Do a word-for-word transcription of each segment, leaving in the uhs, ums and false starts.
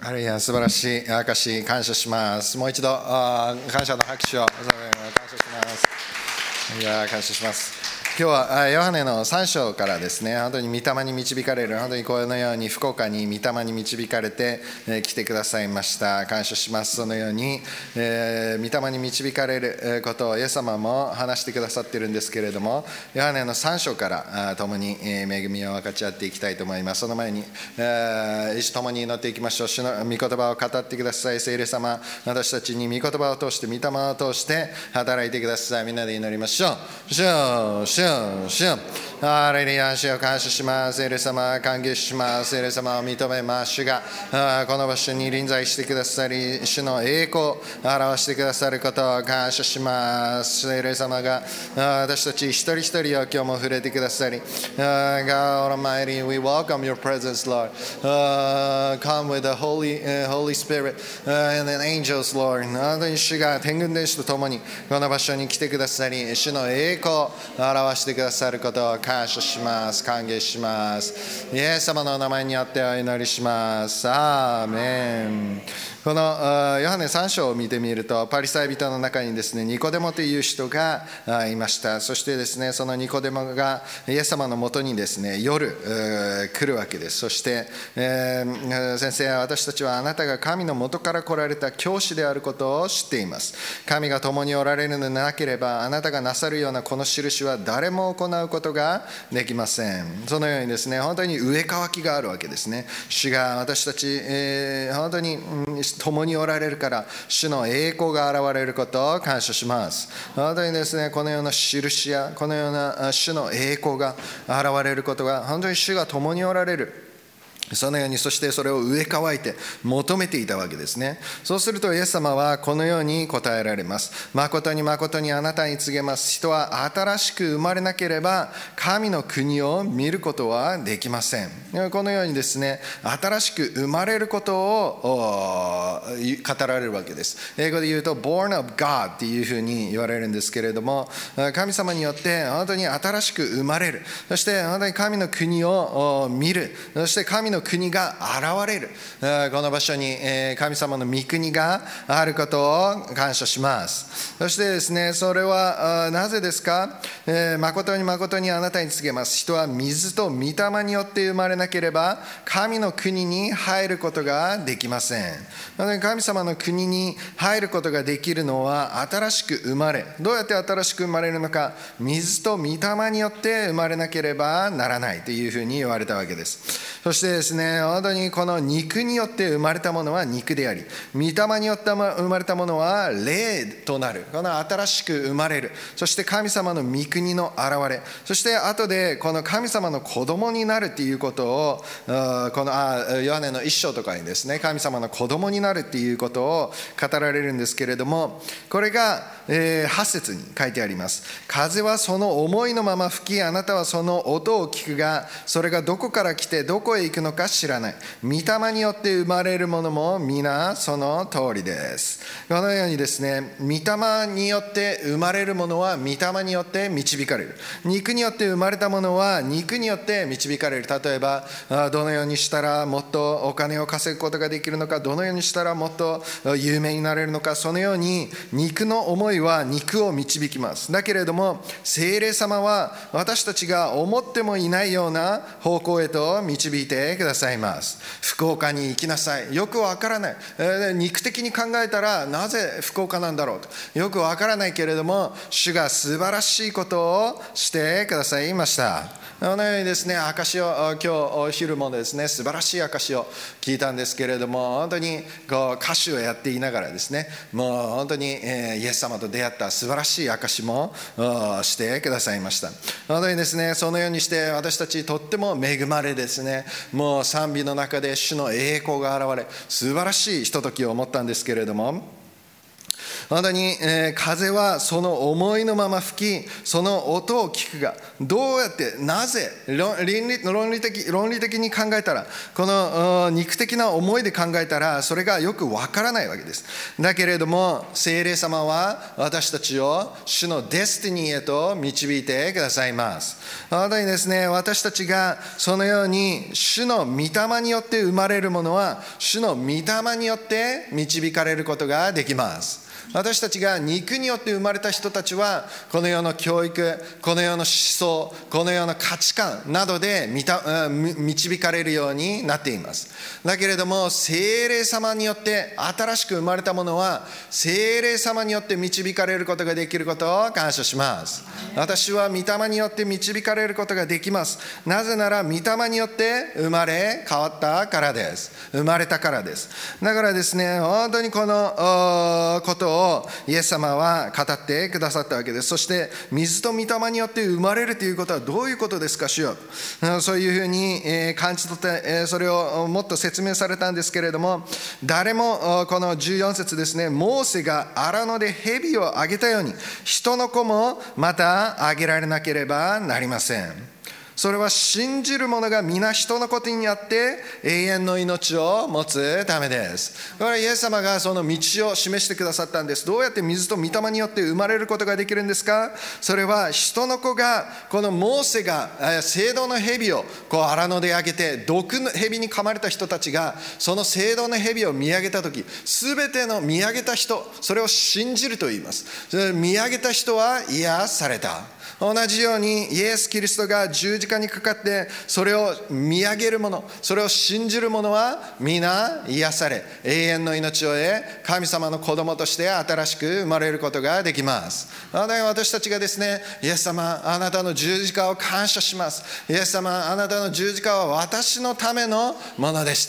ハレルヤ、素晴らしい証、感謝します。もう一度あ感謝の拍手を感謝します。いや感謝します。今日はヨハネのさん章からですね、本当に御霊に導かれる、本当にこのように福岡に御霊に導かれて来てくださいました。感謝します。そのように、えー、御霊に導かれることをイエス様も話してくださっているんですけれども、ヨハネのさん章から共に恵みを分かち合っていきたいと思います。その前に、えー、一緒共に祈っていきましょう。主の御言葉を語ってください。聖霊様、私たちに御言葉を通して、御霊を通して働いてください。みんなで祈りましょう。主よ、主よ、主よ、ハレルヤ、主を感謝します。聖霊様、感激します。聖霊様を認めます。主がこの場所に臨在してくださり、主の栄光を表してくださることを感謝します。聖霊様が私たち一人一人を今日も触れてくださり、God Almighty, we welcome your presence, Lord. Come with the Holy, Holy Spirit and the angels, Lord. 本当に主が天軍天使と共にこの場所に来てくださり、主の栄光を表してくださることを感謝します。歓迎します。イエス様のお名前にあってお祈りします。アーメン。このヨハネさん章を見てみると、パリサイ人の中にですね、ニコデモという人がいました。そしてですね、そのニコデモがイエス様のもとにですね、夜来るわけです。そして、えー、先生、私たちはあなたが神の元から来られた教師であることを知っています。神が共におられるのでなければ、あなたがなさるようなこの印は誰も行うことができません。そのようにですね、本当に上乾きがあるわけですね。主が私たち、えー、本当に、うん共におられるから主の栄光が現れることを感謝します。本当にですね、このような印やこのような主の栄光が現れることが、本当に主が共におられる、そのように、そしてそれを上乾いて求めていたわけですね。そうするとイエス様はこのように答えられます。誠に誠にあなたに告げます。人は新しく生まれなければ神の国を見ることはできません。このようにですね、新しく生まれることを語られるわけです。英語で言うと born of God っていうふうに言われるんですけれども、神様によって本当に新しく生まれる、そして本当に神の国を見る、そして神の国が現れる、この場所に神様の御国があることを感謝します。そしてですね、それはなぜですか。誠に誠にあなたに告げます。人は水と御霊によって生まれなければ神の国に入ることができません。神様の国に入ることができるのは新しく生まれ、どうやって新しく生まれるのか、水と御霊によって生まれなければならないというふうに言われたわけです。そしてですね、本当にこの肉によって生まれたものは肉であり、御霊によって生まれたものは霊となる。この新しく生まれる、そして神様の御国の現れ、そして後でこの神様の子供になるということを、このあヨハネの一章とかにですね、神様の子供になるということを語られるんですけれども、これが、えー、はち節に書いてあります。風はその思いのまま吹き、あなたはその音を聞くが、それがどこから来てどこへ行くのか知らない。御霊によって生まれるものも皆その通りです。このようにですね、御霊によって生まれるものは御霊によって導かれる。肉によって生まれたものは肉によって導かれる。例えばどのようにしたらもっとお金を稼ぐことができるのか、どのようにしたらもっと有名になれるのか、そのように肉の思いは肉を導きます。だけれども聖霊様は私たちが思ってもいないような方向へと導いてくださいます。福岡に行きなさい。よくわからない、えー、肉的に考えたらなぜ福岡なんだろうとよくわからないけれども、主が素晴らしいことをしてくださいました。このようにですね、証を今日お昼もですね、素晴らしい証を聞いたんですけれども、本当にこう歌手をやっていながらですね、もう本当に、えー、イエス様と出会った素晴らしい証もしてくださいました。本当にですね、そのようにして私たちとっても恵まれですね、もう賛美の中で主の栄光が現れ、素晴らしいひとときを思ったんですけれども、 本当に、えー、風はその思いのまま吹き、その音を聞くが、どうやって、なぜ、論理、論理的、論理的に考えたら、この肉的な思いで考えたら、それがよくわからないわけです。だけれども、聖霊様は私たちを主のデスティニーへと導いてくださいます。本当にですね、私たちがそのように主の御霊によって生まれるものは、主の御霊によって導かれることができます。私たちが肉によって生まれた人たちは、この世の教育、この世の思想、この世の価値観などで導かれるようになっています。だけれども、聖霊様によって新しく生まれたものは、聖霊様によって導かれることができることを感謝します。私は御霊によって導かれることができます。なぜなら、御霊によって生まれ変わったからです。生まれたからです。だからですね、本当にこのことをイエス様は語ってくださったわけです。そして水と御霊によって生まれるということはどういうことですか、主よ。そういうふうに感じ取ってそれをもっと説明されたんですけれども、誰もこのじゅうよん節ですね、モーセが荒野で蛇をあげたように人の子もまたあげられなければなりません。それは信じる者が皆人のことにあって永遠の命を持つためです。これはイエス様がその道を示してくださったんです。どうやって水と御霊によって生まれることができるんですか。それは人の子が、このモーセが聖堂の蛇をこう荒野であげて、毒の蛇に噛まれた人たちがその聖堂の蛇を見上げたとき、すべての見上げた人、それを信じると言います。見上げた人は癒された。同じようにイエス・キリストが十字架にかかってそれを見上げる者、それを信じる者は皆癒され、永遠の命を得、神様の子供として新しく生まれることができます。私たちがですね、イエス様、あなたの十字架を感謝します。イエス様、あなたの十字架は私のためのものでした。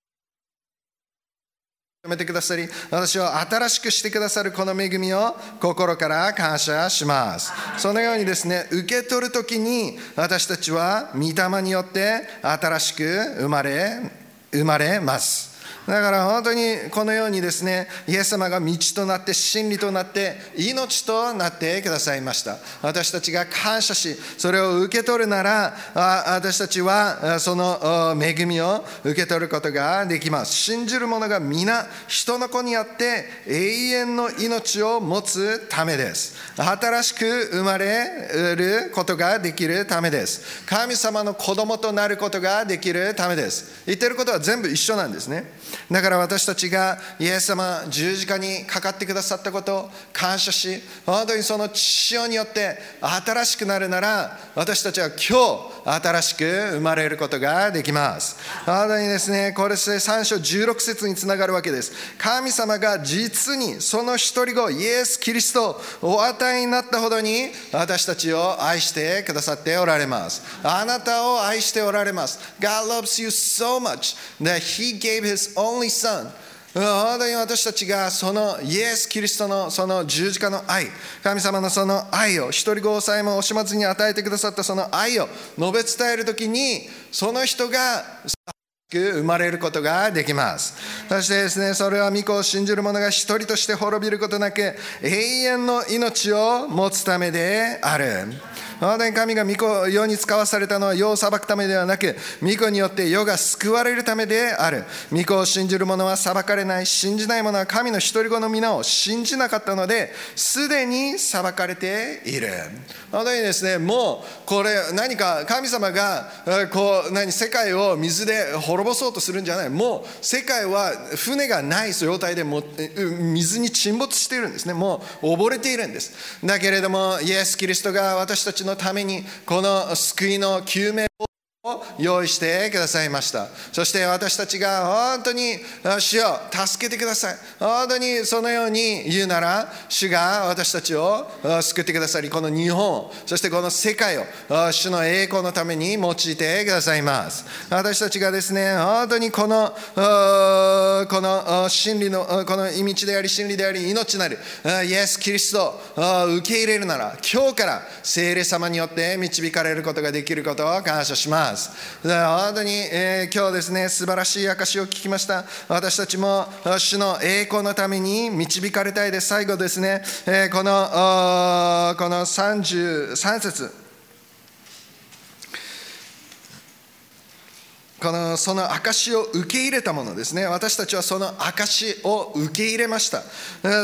めてくださり、私を新しくしてくださるこの恵みを心から感謝します。そのようにですね、受け取るときに私たちは御霊によって新しく生まれ生まれます。だから本当にこのようにですね、イエス様が道となって真理となって命となってくださいました。私たちが感謝し、それを受け取るなら、私たちはその恵みを受け取ることができます。信じる者が皆人の子にあって永遠の命を持つためです。新しく生まれることができるためです。神様の子供となることができるためです。言ってることは全部一緒なんですね。だから私たちがイエス様十字架にかかってくださったことを感謝し、本当にその血潮によって新しくなるなら、私たちは今日新しく生まれることができます。本当にですね、これでさん章じゅうろく節につながるわけです。神様が実にその一人子イエス・キリストをお与えになったほどに私たちを愛してくださっておられます。あなたを愛しておられます。 God loves you so much that He gave His only son。 本当に私たちがそのイエス・キリストのその十字架の愛、神様のその愛を、一人子をさえも惜しまずに与えてくださったその愛を述べ伝えるときに、その人が生まれることができます。そしてですね、それは御子を信じる者が一人として滅びることなく永遠の命を持つためである。本当に神が御子を世に使わされたのは世を裁くためではなく、御子によって世が救われるためである。御子を信じる者は裁かれない。信じない者は神の一人子の皆を信じなかったので、すでに裁かれている。本当にですね、もうこれ何か神様がこう何世界を水で滅ぼそうとするんじゃない。もう世界は船がない状態でも水に沈没しているんですね。もう溺れているんです。だけれどもイエス・キリストが私たちのためにこの救いの救命を用意してくださいました。そして私たちが本当に主よ助けてください、本当にそのように言うなら、主が私たちを救ってくださり、この日本、そしてこの世界を主の栄光のために用いてくださいます。私たちがですね、本当にこのこの真理のこの道であり真理であり命なるイエス・キリストを受け入れるなら、今日から聖霊様によって導かれることができることを感謝します。 ます。本当に、えー、今日ですね、素晴らしい証を聞きました。私たちも主の栄光のために導かれたいです。最後ですね、えー、この、このさんじゅうさん節、このその証を受け入れたものですね。私たちはその証を受け入れました。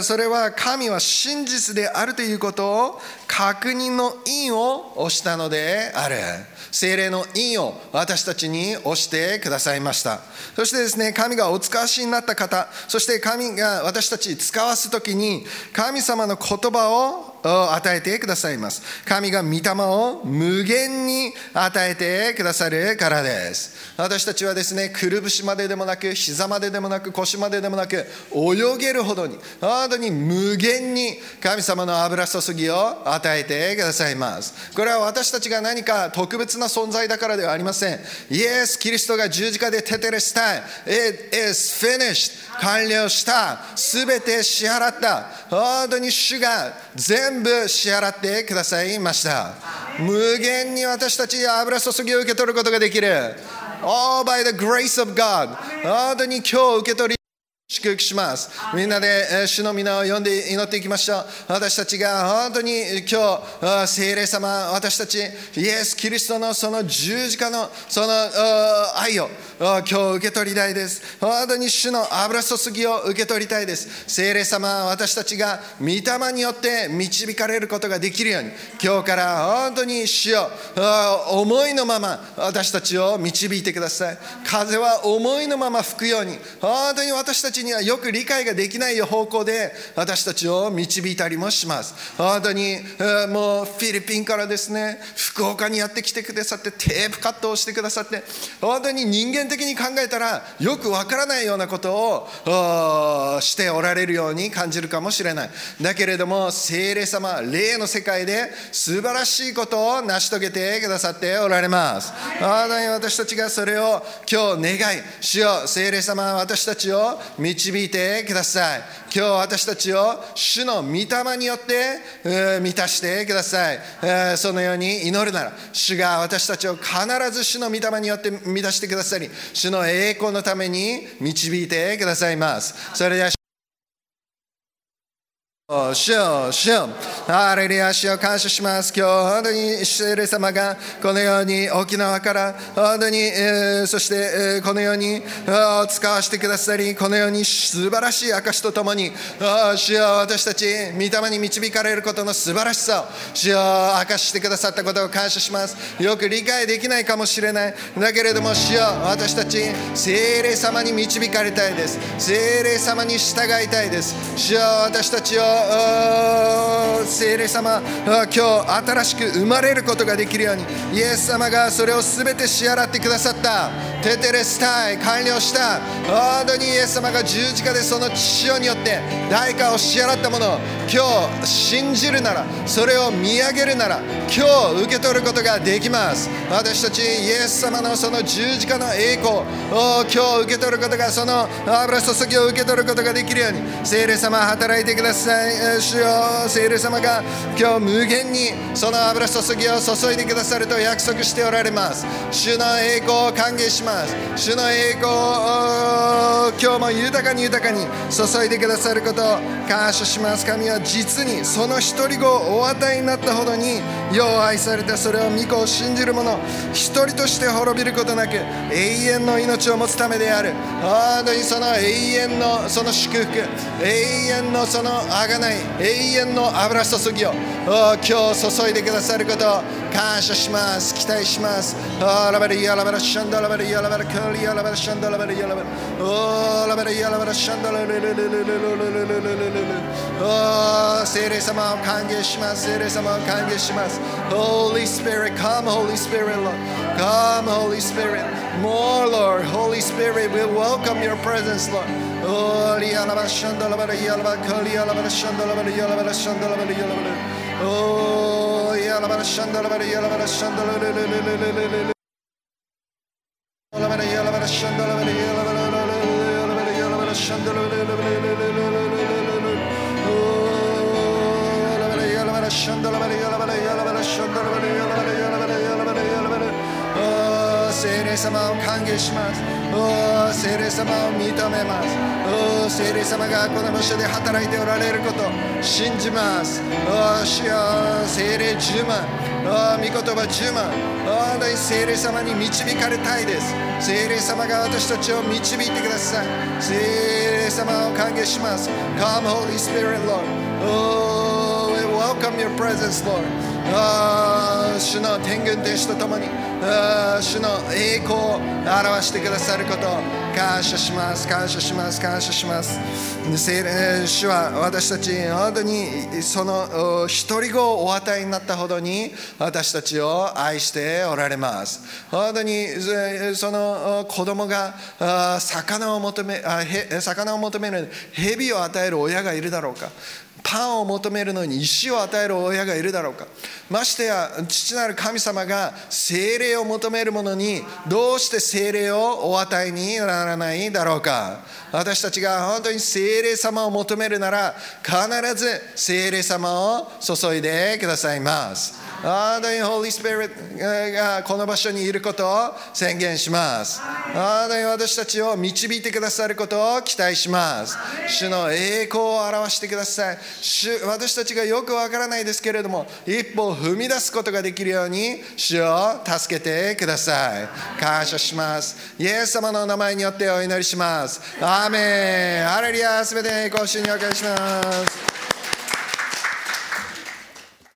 それは神は真実であるということを確認の印を押したのである。聖霊の印を私たちに押してくださいました。そしてですね、神がお使わしになった方、そして神が私たちに使わすときに神様の言葉を与えてくださいます。神が御霊を無限に与えてくださるからです。私たちはですね、くるぶしまででもなく、膝まででもなく、腰まででもなく、泳げるほどに、本当に無限に神様の油注ぎを与えてくださいます。これは私たちが何か特別な存在だからではありません。イエス・キリストが十字架でテテレスタイ、It is finished、完了した、すべて支払った、本当に主が全部支払ってくださいました。無限に私たちに油注ぎを受け取ることができる。All by the grace of God。本当に今日受け取り祝福します。みんなで主の皆を呼んで祈っていきましょう。私たちが本当に今日聖霊様、私たちイエス・キリストのその十字架のその愛を今日受け取りたいです。本当に主の油注ぎを受け取りたいです。聖霊様、私たちが御霊によって導かれることができるように、今日から本当に主よ、思いのまま私たちを導いてください。風は思いのまま吹くように、本当に私たちにはよく理解ができない方向で私たちを導いたりもします。本当にもうフィリピンからですね、福岡にやってきてくださって、テープカットをしてくださって、本当に人間的に考えたらよくわからないようなことをしておられるように感じるかもしれない。だけれども聖霊様、霊の世界で素晴らしいことを成し遂げてくださっておられます。本当に私たちがそれを今日願い、主よ、聖霊様、私たちを導いてください。今日私たちを主の御霊によって満たしてください。そのように祈るなら、主が私たちを必ず主の御霊によって満たしてくださり、主の栄光のために導いてくださいます。それでは主よ、主よ、ハレルヤ、主を感謝します。今日本当に聖霊様がこのように沖縄から本当に、えー、そして、えー、このように使わせてくださり、このように素晴らしい証とともに、主よ、私たち御霊に導かれることの素晴らしさを主よ、明かしてくださったことを感謝します。よく理解できないかもしれない。だけれども主よ、私たち聖霊様に導かれたいです。聖霊様に従いたいです。主よ、私たちを聖霊様、今日新しく生まれることができるように、イエス様がそれを全て支払ってくださった。テテレスタイ、完了した。本当にイエス様が十字架でその血潮によって代価を支払ったものを今日信じるなら、それを見上げるなら、今日受け取ることができます。私たちイエス様のその十字架の栄光を今日受け取ることが、その油注ぎを受け取ることができるように、聖霊様働いてください。主よ、聖霊様が今日無限にその油注ぎを注いでくださると約束しておられます。主の栄光を歓迎します。主の栄光を今日も豊かに豊かに注いでくださることを感謝します。神は実にその一人子をお与えになったほどに世を愛された。それを御子を信じる者一人として滅びることなく永遠の命を持つためである。本当にその永遠のその祝福、永遠のその贖い、永遠の油注ぎを今日注いでくださることを感謝します。期待します。ラバリヤラバラシャンダラバリヤラバラカリヤラバラシャンダラバリヤラバラおラバリヤラバラシャンダラレレレレレレレレレレお聖霊様を歓迎します。聖霊様を歓迎します。 Holy Spirit, come Holy Spirit, Lord, come Holy Spirit, more Lord, Holy Spirit, we welcome your presence, Lord. Oh, liya la ba shanda la ba liya la ba kaliya la ba shanda la ba liya la ba shanda la ba liya la ba oh ya la ba shanda la ba liya la ba shanda la le le le le le le le la ba liya la ba shanda la ba liya la ba la la la ba liya la ba shanda la le le le le le le oh la ba liya la ba shanda la ba liya la ba liya la ba shanda la ba liya la ba liya la ba liya la ba liya la ba oh を歓迎します。お聖霊様を認めます。お聖霊様がこの場所で働いておられることを信じます。お主よ、聖霊じゅうまん、お御言葉じゅうまん、本当に聖霊様に導かれたいです。聖霊様が私たちを導いてください。聖霊様を歓迎します。 Come Holy Spirit Lord. Oh, we welcome your presence Lord. 主の天軍天使とともに主の栄光を表してくださることを感謝します。感謝します感謝します。主は私たち本当にその一人子をお与えになったほどに私たちを愛しておられます。本当にその子供が魚を求め魚を求める蛇を与える親がいるだろうか、パンを求めるのに石を与える親がいるだろうか。ましてや父なる神様が聖霊を求める者にどうして聖霊をお与えにならないだろうか。私たちが本当に聖霊様を求めるなら必ず聖霊様を注いでくださいます。本当に Holy Spirit がこの場所にいることを宣言します。本当に私たちを導いてくださることを期待します。主の栄光を表してください。主、私たちがよくわからないですけれども一歩を踏み出すことができるように主を助けてください。感謝します。イエス様の名前によってお祈りします。アーメン。ハレルヤ。すべての栄光を主にお返しします。